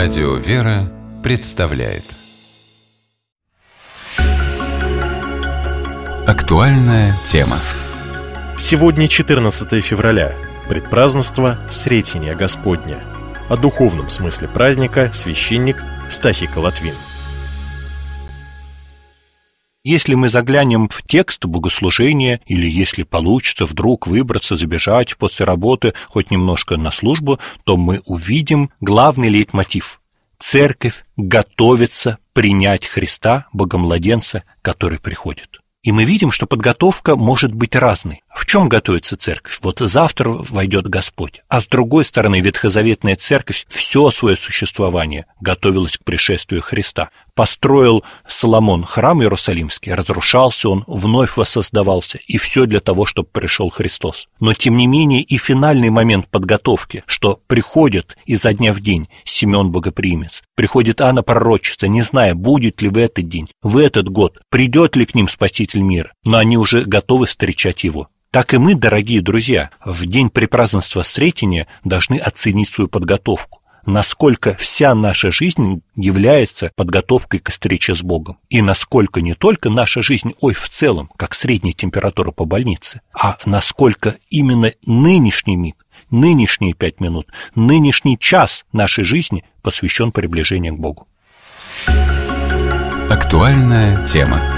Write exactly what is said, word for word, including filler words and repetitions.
Радио «Вера» представляет актуальная тема. Сегодня четырнадцатое февраля, предпразднество Сретения Господня. О духовном смысле праздника священник Стахий Колотвин. Если мы заглянем в текст богослужения, или если получится вдруг выбраться, забежать после работы хоть немножко на службу, то мы увидим главный лейтмотив. Церковь готовится принять Христа, Богомладенца, который приходит. И мы видим, что подготовка может быть разной. В чем готовится церковь? Вот завтра войдет Господь, а с другой стороны ветхозаветная церковь все свое существование готовилась к пришествию Христа. Построил Соломон храм Иерусалимский, разрушался он, вновь воссоздавался, и все для того, чтобы пришел Христос. Но тем не менее и финальный момент подготовки, что приходит изо дня в день Симеон Богоприимец, приходит Анна Пророчица, не зная, будет ли в этот день, в этот год, придет ли к ним Спаситель мира, но они уже готовы встречать его. Так и мы, дорогие друзья, в день препразднества Сретения должны оценить свою подготовку, насколько вся наша жизнь является подготовкой к встрече с Богом, и насколько не только наша жизнь, ой, в целом, как средняя температура по больнице, а насколько именно нынешний миг, нынешние пять минут, нынешний час нашей жизни посвящен приближению к Богу. Актуальная тема.